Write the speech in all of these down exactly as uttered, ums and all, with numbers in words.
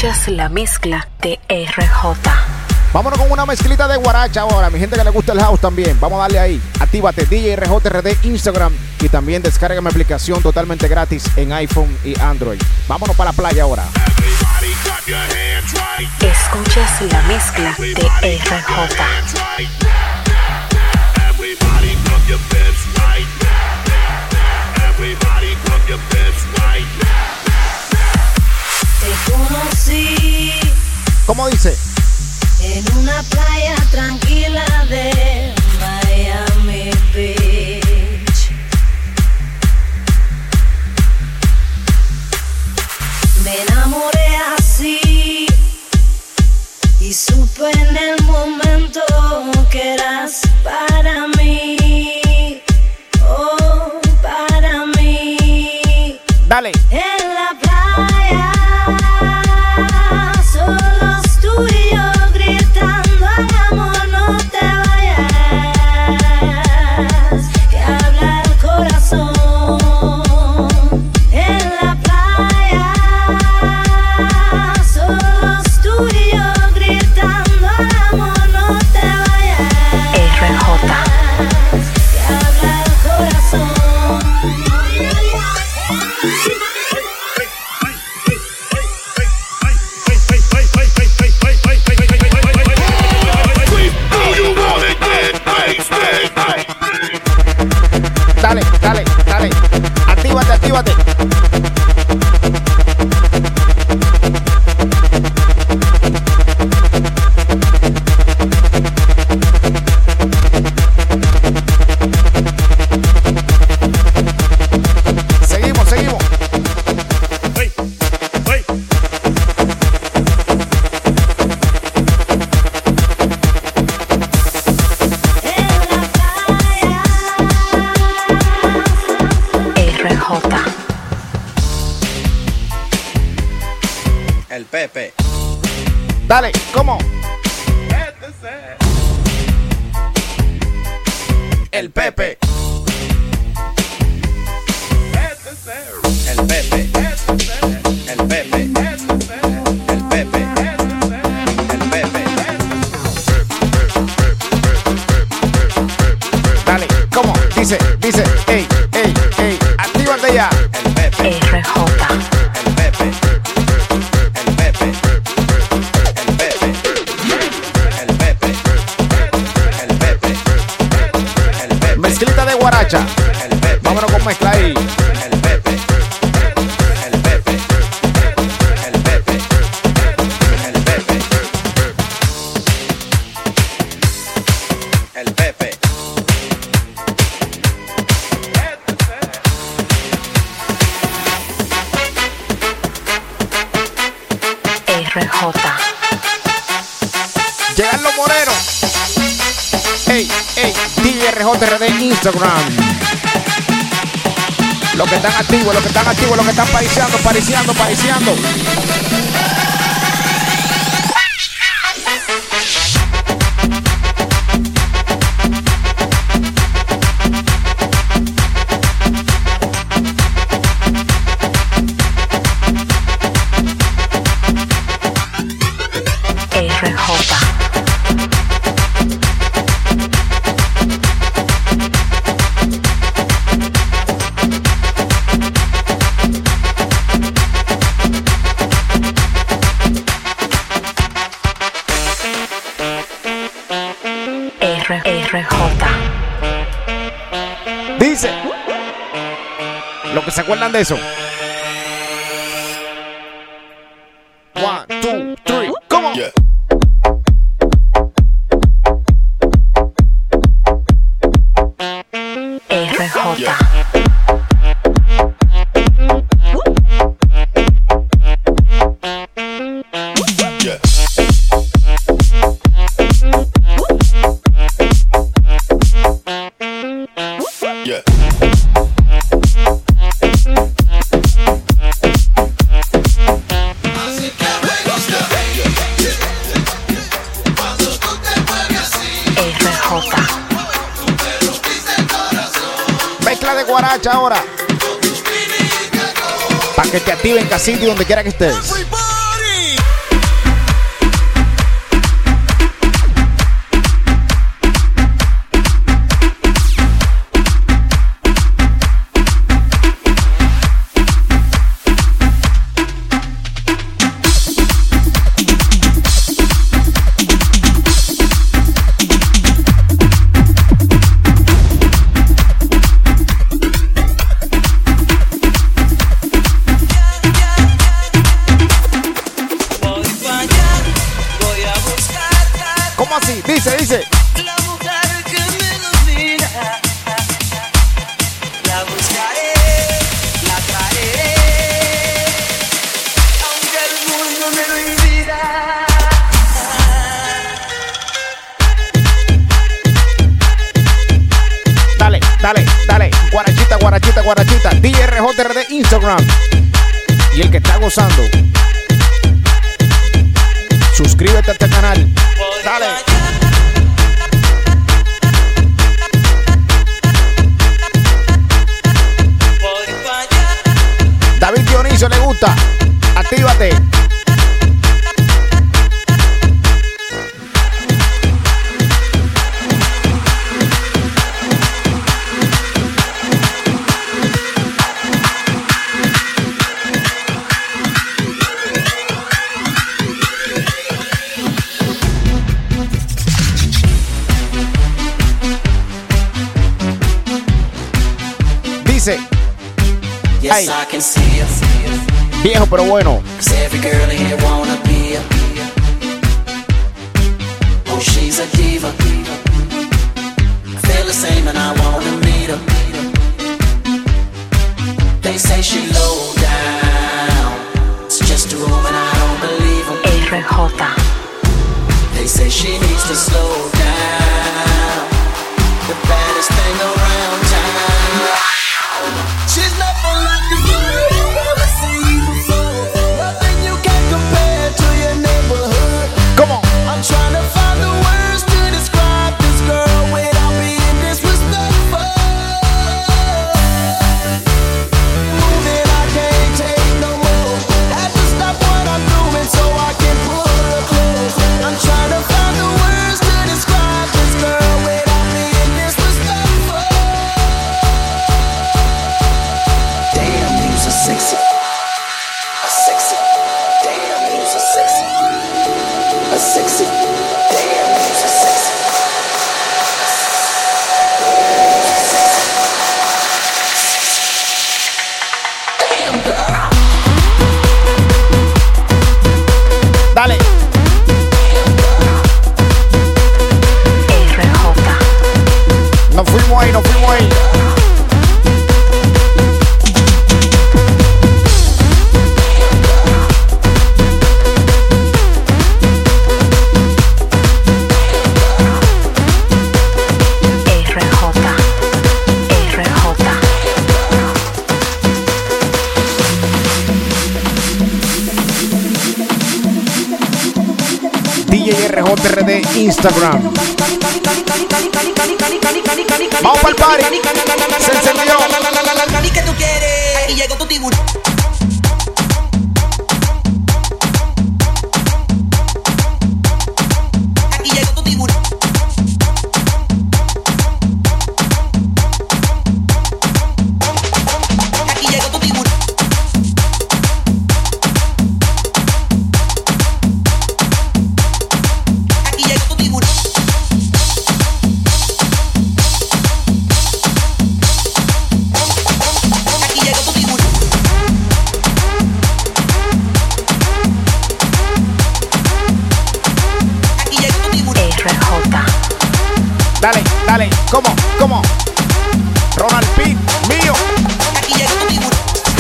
Escuchas la mezcla de R J. Vámonos con una mezclita de guaracha ahora. Mi gente que le gusta el house también. Vamos a darle ahí. Actívate D J R J R D Instagram. Y también descarga mi aplicación totalmente gratis en iPhone y Android. Vámonos para la playa ahora. Escuchas la mezcla de R J. Te conocí. ¿Cómo dice? En una playa tranquila de Miami Beach. Me enamoré así y supe en el momento que eras para mí. Oh, para mí. Dale. En la playa, solos tú y yo. Amor, no te vayas, que habla el corazón. En la playa, solos tú y yo gritando, amor, no te vayas. R J. Que habla el corazón. Dale, dale, dale. Actívate, actívate. Seguimos, seguimos. Hey, hey. R J. El Pepe. Dale, ¿cómo? El Pepe. El Pepe. El Pepe. El Pepe. El Pepe. Dale, ¿cómo? Dice, dice, ey, ey, ey, actívate ya. El Pepe. R J. El Pepe. El Pepe. El Pepe. El Pepe. El Pepe. El Pepe. Mezclita de guaracha. El Pepe. Vámonos con mezcla ahí. El Pepe. El Pepe. El Pepe. El Pepe. El Pepe. R J. Llegan los morenos. Ey, ey, D J R J R D Instagram. Los que están activos, los que están activos, los que están pariciando, pariciando, pariciando. R J. R R J. Dice. Los que se acuerdan de eso. One, two, three, come on. Yeah. R J. Yeah. Yeah. Yeah. Mezcla de guaracha ahora. Para que te activen casito y donde quiera que estés. Everybody. así, dice, dice. La mujer que me domina, la buscaré, la traeré, aunque el mundo me lo impida. Dale, dale, dale. Guarachita, guarachita, guarachita. D J R J R D Instagram. Y el que está gozando, suscríbete a este canal. Dale. David Dionisio le gusta. Actívate. Dice, ay, Yes, I can see you. viejo pero bueno. 'Cause every girl in here wanna be you. Oh, she's a diva. I feel the same and I wanna meet her. They say she low down. It's just a room and I don't believe them. R J. They say she needs to slow down. The baddest thing around town. She's nothing like the girl you've ever seen before. Nothing you can compare to your neighborhood. Come on. I'm trying to find the words to describe this girl without being disrespectful. Moving, I can't take no more. Have to stop what I'm doing so I can pull her close. I'm trying to find the words to describe this girl without being disrespectful. Damn, you's a sexy, a sexy. Damn, you's a sexy, a sexy. Damn, you's a sexy. Damn, girl. Dale. R J. Nos fuimos ahí, nos fuimos ahí. R J. R J. D J R J R D Instagram. Vamos pa'l party. Se encendió. ¿Qué tú quieres? Aquí llegó tu tiburón. Aquí llegó tu tiburón. Aquí llegó tu tiburón. Aquí llegó tu tiburón. Aquí llegó tu tiburón. Aquí llegó tu tiburón. R J. Dale, dale. ¿Cómo? ¿Cómo? Ronald Pitt, mío. Aquí llegó tu tiburón.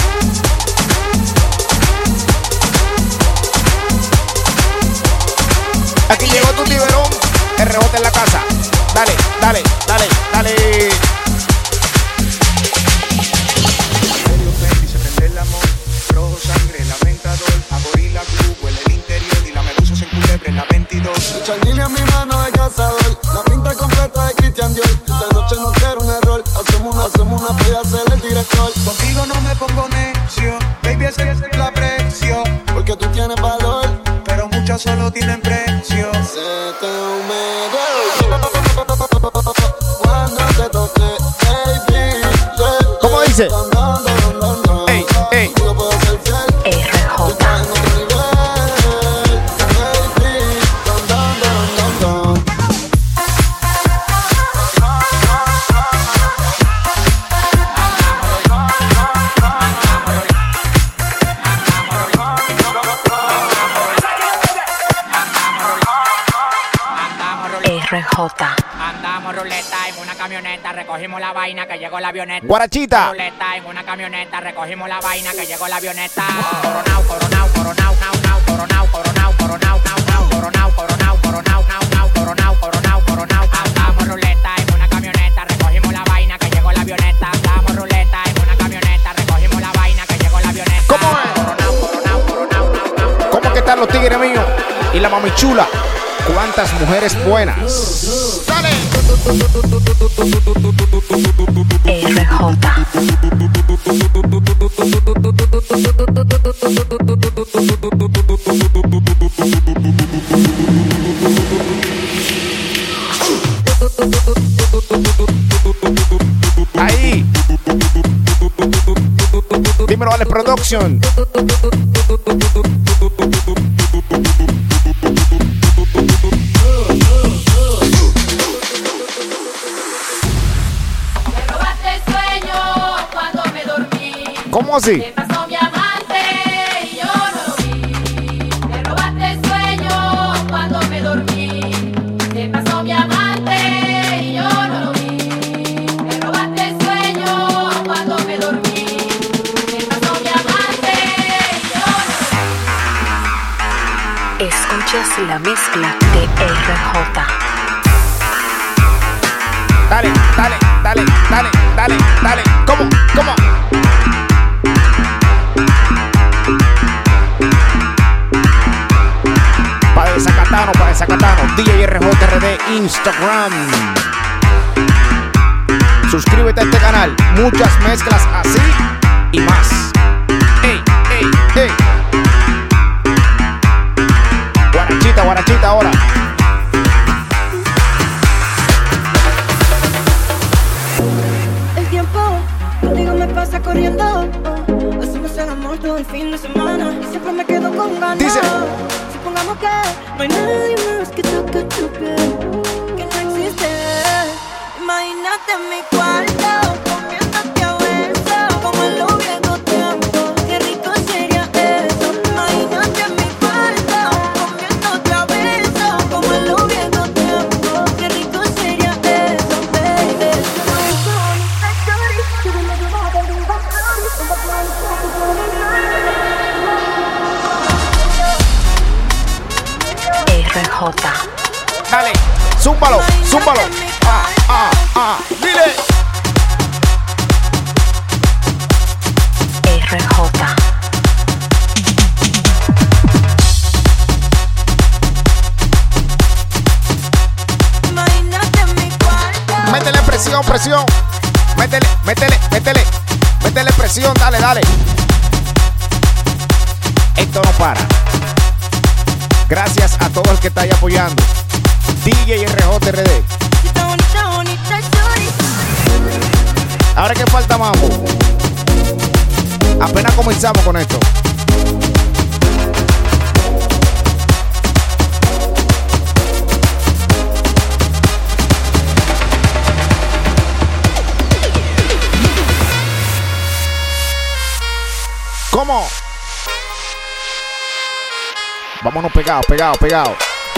Aquí llegó tu tiburón. R J en la casa. Dale, dale, dale, dale. Se prende el amor, rojo sangre, lamentador, a gorila club, huele el interior y la medusa se enculebre en la veintidós. Echa línea en mi mano de cazador, la pinta completa de Christian Dior. Esta noche no quiero un error, hacemos una, hacemos una playa, ser el director. Contigo no me pongo necio, baby, esa es la presión, Porque tú tienes valor, pero muchas solo tienen precio. se te humedece cuando te toque, baby. Yeah, ¿Cómo dice? Don, don, don, don, don. Ey, ey. Yo puedo ser fiel, R tú estás en J. otro nivel, baby. Don, don, don, don, don. J. Andamos ruleta en una camioneta, recogimos la vaina que llegó la avioneta. Guarachita. Ruleta en una camioneta, recogimos la vaina que llegó la avioneta. Coronao, coronao, coronao, nao, nao, coronao, coronao, coronao, nao, nao, coronao, coronao, coronao, nao, nao, coronao, coronao, coronao. Andamos ruleta en una camioneta, recogimos la vaina que llegó la avioneta. Andamos ruleta en una camioneta, recogimos la vaina que llegó la avioneta. ¿Cómo es? Coronao, coronao, coronao, nao, nao. ¿Cómo que están los tigres míos? Y la mami chula. ¿Cuántas mujeres buenas? ¡Dale! R J. Ahí. Dímelo, Ale Production. ¿Cómo así? Te pasó mi amante y yo no lo vi. Te robaste el sueño cuando me dormí. Te pasó mi amante y yo no lo vi. Te robaste el sueño cuando me dormí. Te pasó mi amante y yo no lo vi. Escuchas la mezcla de R J. Dale, dale, dale, dale, dale, dale. ¿Cómo? ¿Cómo? Para desacatano, para desacatano. D J R J R D Instagram. Suscríbete a este canal. Muchas mezclas así y más. Ey, ey, ey. Guarachita, guarachita ahora. El tiempo contigo me pasa corriendo. Hacemos el amor todo el fin de semana y siempre me quedo con ganas. Dice. Supongamos que no hay nadie más que toque tu piel, que no existe. Imagínate en mi cuarto comiéndote a besos como en los viejos tiempos. Qué rico sería eso. Imagínate en mi cuarto comiéndote a besos como en los viejos tiempos. Qué rico sería eso, baby. R J. Dale, zúmbalo, zúmbalo. Ah, ah, ah. Dile. R J. Imagínate en mi cuarto. Métele presión, presión. Métele, métele, métele. Métele presión, dale, dale. Esto no para. Gracias a todo el que está ahí apoyando. D J R J R D. Bonita, bonita, bonita, shorty. Ahora que falta mambo. Apenas comenzamos con esto. ¿Cómo? Vámonos pegados, pegados, pegados.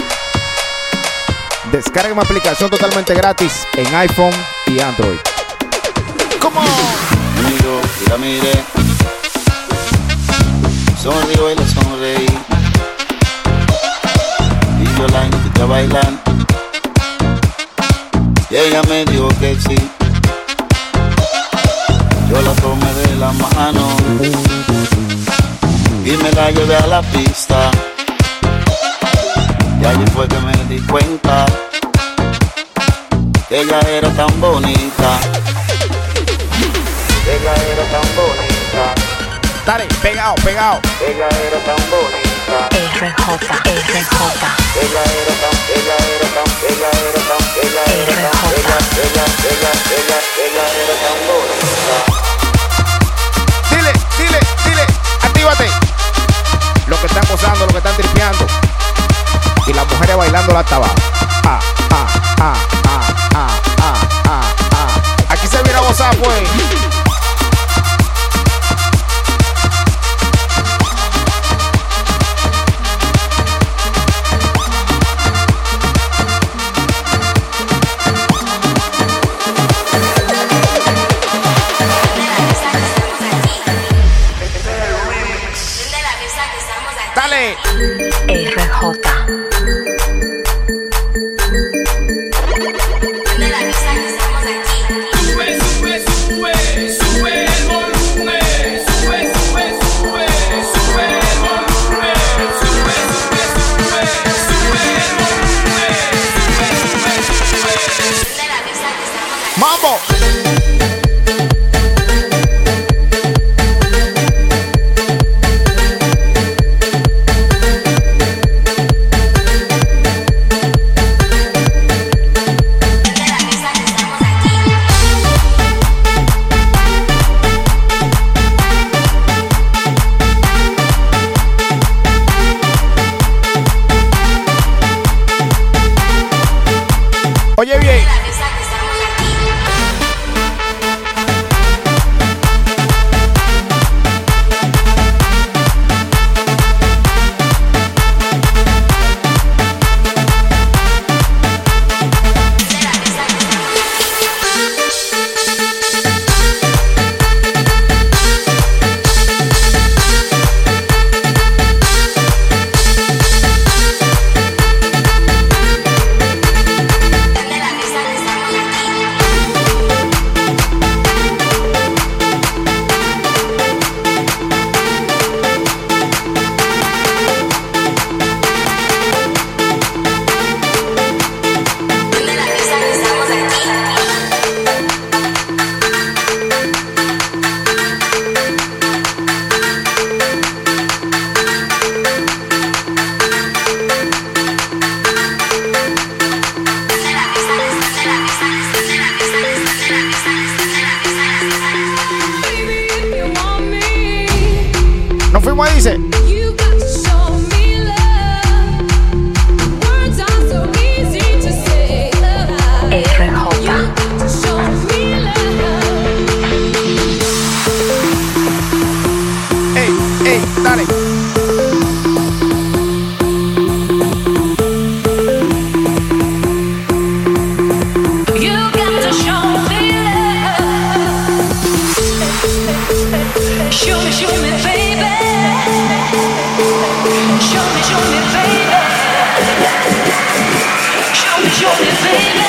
Descarga mi aplicación totalmente gratis en iPhone y Android. ¿Cómo? Miro y la miré, sonrío y le sonreí, y yo la invité a bailar, y ella me dijo que sí. Yo la tomé de la mano y me la llevé a la pista. Y allí fue que me di cuenta que ella era tan bonita. Ella era tan bonita. Dale, pegado, pegado. Ella era tan bonita. R J. R J. Ella era tan, ella era tan, ella era tan, ella era tan, ella, ella, ella, ella, ella era tan bonita. Dile, dile, dile, actívate. Lo que están gozando, lo que están tripeando. Y las mujeres bailando la taba. Ah, ah, ah, ah, ah, ah, ah, ah. Aquí se viene a gozar, pues. R J. ¡Mambo! Oye bien. Nos fuimos, dice. R J. Ey, ey, dale. Show me, show me, baby. Show me, show me, baby. Show me, show me, baby.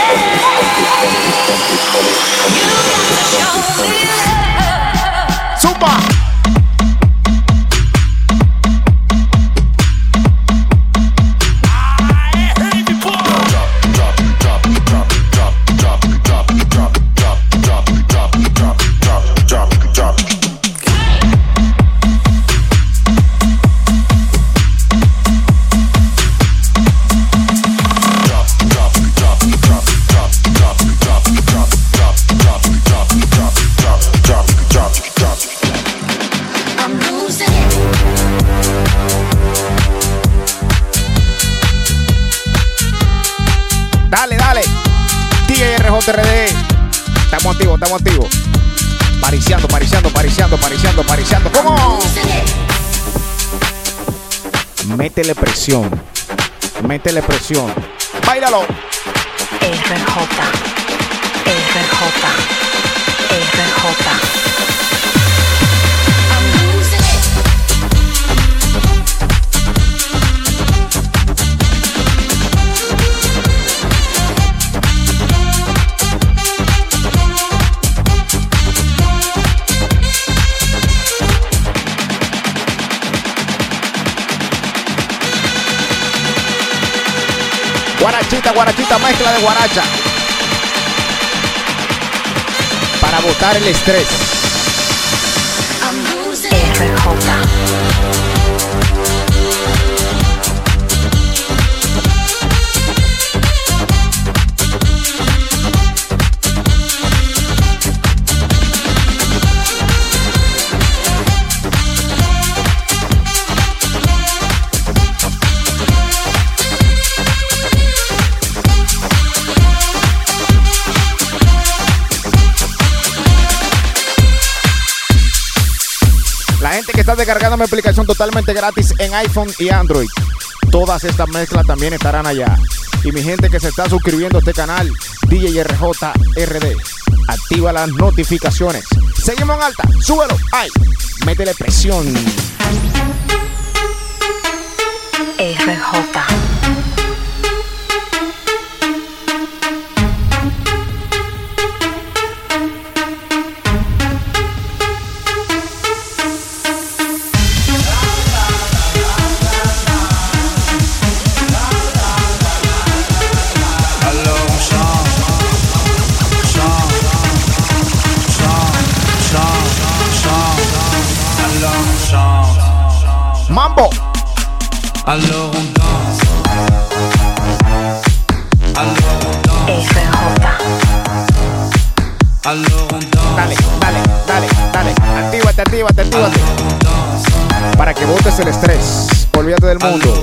You got to show me love. Zumba. Dale, dale. D J R J R D. Estamos activos, estamos activos. Pariciando, pariciando, pariciando, pariciando, pariciando. ¿Cómo? Métele presión. Métele presión. Báilalo. R J. R J. R J. Guarachita, guarachita, mezcla de guaracha. Para botar el estrés. R J. La gente que está descargando mi aplicación totalmente gratis en iPhone y Android, todas estas mezclas también estarán allá. Y mi gente que se está suscribiendo a este canal, D J R J R D, activa las notificaciones. Seguimos en alta, súbelo, ay, métele presión. R R J. Mambo. Alors on danse. Alors on danse. R J. Alors on danse. Dale, dale, dale, dale. Actívate, actívate, actívate. Para que botes el estrés. Olvídate del mundo.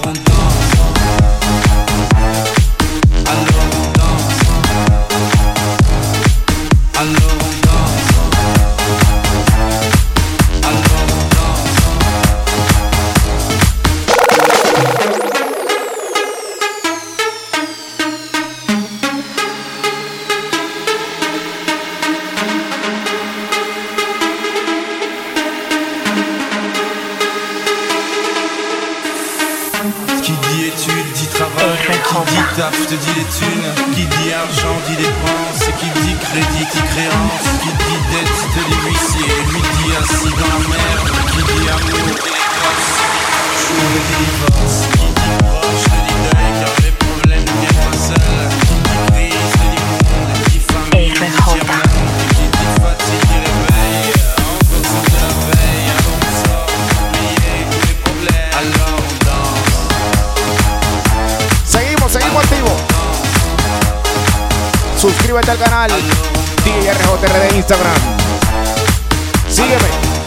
Taf, je te dis les thunes. Qui dit argent dit dépenses. Qui dit crédit dit créance. Qui dit dette te dit huissier. Lui dit assis dans la merde. Qui dit amour dit écosse. Jour de divorce. Qui dit proche te dit deuil car les problèmes ne viennent pas seuls. Qui dit crise te dit monde. Qui dit famille dit tiers-monde. Qui dit fatigue dit réveil. Encore sur de la veille. Alors on sort pour oublier tous les problèmes. Alors on danse. Seguimos, seguimos activos. Suscríbete al canal D J R J R D Instagram. Sígueme.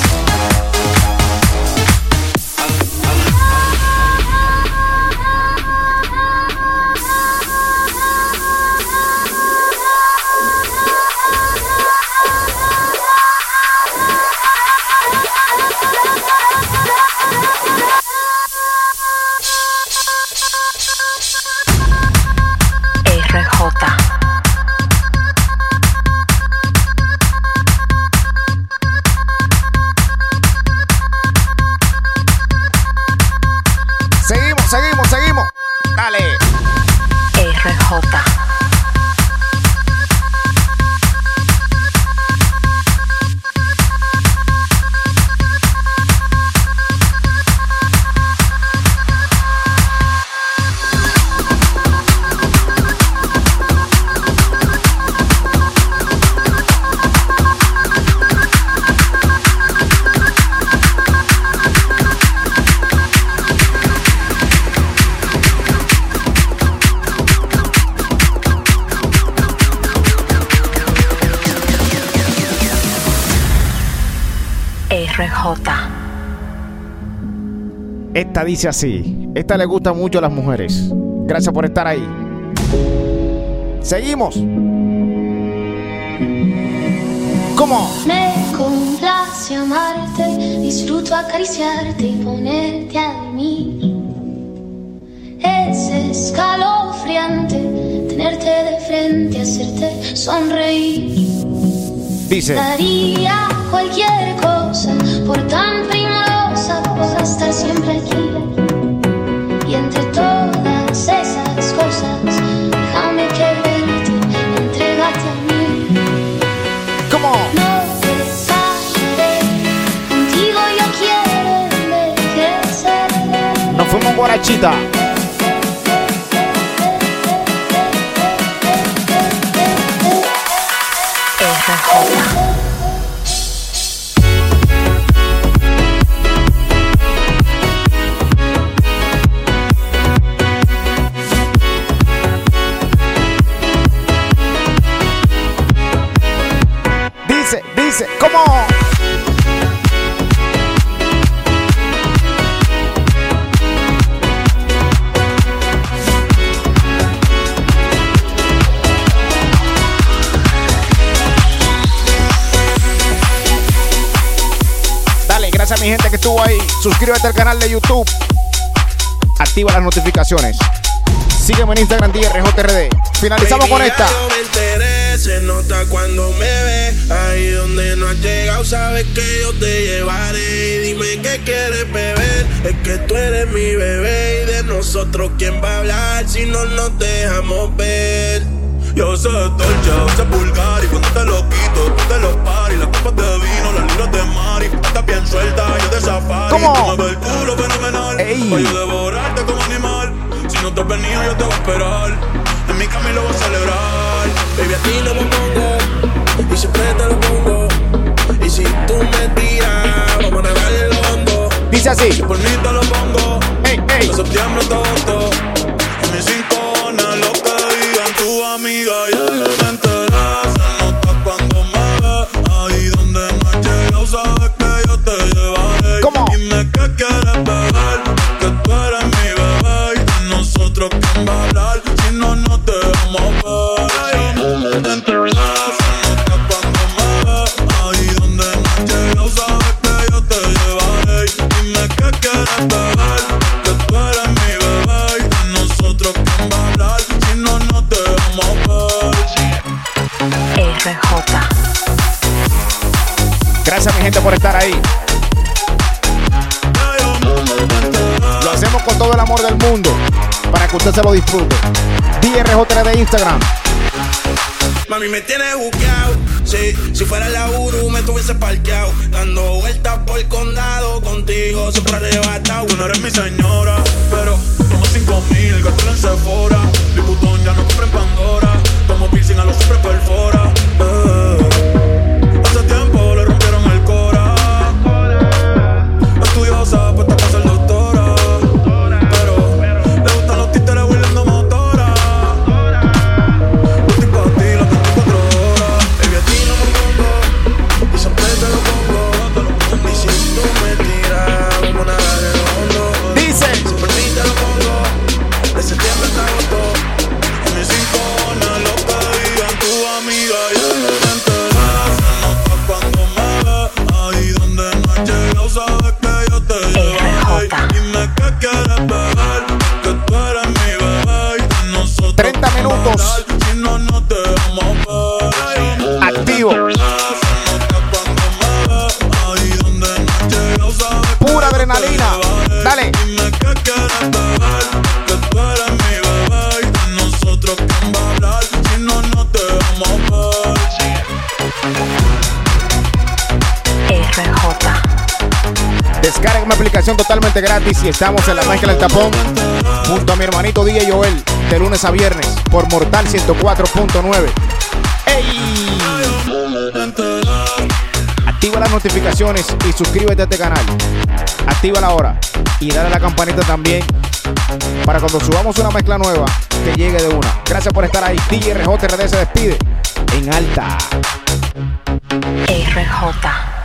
Seguimos, seguimos. Dale. R J. R J. Esta dice así. Esta le gusta mucho a las mujeres. Gracias por estar ahí. Seguimos. ¿Cómo? Me complace amarte, disfruto acariciarte y ponerte a mí. Es escalofriante tenerte de frente, hacerte sonreír. Dice. Daría cualquier cosa por tan primorosa, por estar siempre aquí. Y entre todas esas cosas, déjame quererte, entrégate a mí. ¿Cómo? No te fallaré, contigo yo quiero envejecer. Nos fuimos guarachita. R J. Dice, dice, ¿cómo? Dale, gracias a mi gente que estuvo ahí. Suscríbete al canal de YouTube. Activa las notificaciones. Sígueme en Instagram D R J R D. Finalizamos con esta. Se nota cuando me ves, ahí donde no has llegado, sabes que yo te llevaré. Y dime qué quieres beber, es que tú eres mi bebé y de no nosotros quién va a hablar si no nos dejamos ver. Yo sé dolce, a veces vulgar y cuando te lo quito, después de los paris, las copas de vino, las libras de mari, estás bien suelta, yo de safari. ¿Cómo? Tú me ves el culo fenomenal, Ey. pa' yo devorarte como animal. Si no te has venido yo te voy a esperar, en mi cama y lo voy a celebrar. Baby, a ti no me pongo, y siempre te lo pongo. Y si tú me tiras, vamos a darle el hondo. Dice así. Si por mí te lo pongo, ey, ey. de septiembre hasta agosto. En mis rincones, lo que digan tu amiga, ya no me enteras. Se nota cuando me ves, ahí donde no has llegado, sabes que yo te llevaré. ¿Cómo? Dime qué quieres beber, que tú eres mi bebé. Y de nosotros quién va a hablar, si no, no te vamos a ver. Ya no me enteras. Se nota cuando me ves, ahí donde no has llegado, sabes que yo te llevaré. Dime qué quieres beber, que tú eres mi bebé. Y de nosotros quién va a hablar, si no, no te vamos a ver. R J. Gracias mi gente por estar ahí. Lo hacemos con todo el amor del mundo para que usted se lo disfrute. D R J de Instagram. Mami, me tienes buqueado. Sí, si fuera la Uru me tuviese parqueado, dando vueltas por el condado contigo, siempre arrebatado. Tú no eres mi señora, pero tomo cinco mil, gasto en Sephora. Mi putón ya no compra en Pandora, como piercing a los hombres perfora. Eh, hace tiempo le rompieron el cora. Estudiosa, puesta para ser doctora, pero le gustan los títeres huirleando motora. Yo estoy pa' ti las veinticuatro horas. Baby, a ti no me pongo, y siempre te lo pongo. Y si tú me tiras, vamos a darle el hondo. Dice. Si por mí te lo pongo, de septiembre hasta agosto. En mis rincones, lo que digan tu amiga, ya no te enteras. Se nota cuando me ves, ahí donde no has llegado, sabes que yo te llevaré. Dime qué quieres beber, que tú eres mi bebé. Y de nosotros treinta minutos. si no, no te vamos a ver. Activo. Se nota cuando me ves, ahí donde no has llegado, sabes que Pura yo te adrenalina. llevaré. Dale. Dime qué quieres beber, que tú eres mi bebé. Y de nosotros quién va a hablar, si no, no te vamos a ver. R J. Descarga mi aplicación totalmente gratis y estamos en la mezcla del tapón junto a mi hermanito D J Joel de lunes a viernes por Mortal ciento cuatro punto nueve. ¡Ey! Activa las notificaciones y suscríbete a este canal. Actívala ahora y dale a la campanita también para cuando subamos una mezcla nueva que llegue de una. Gracias por estar ahí. D J R J R D se despide en alta. R J.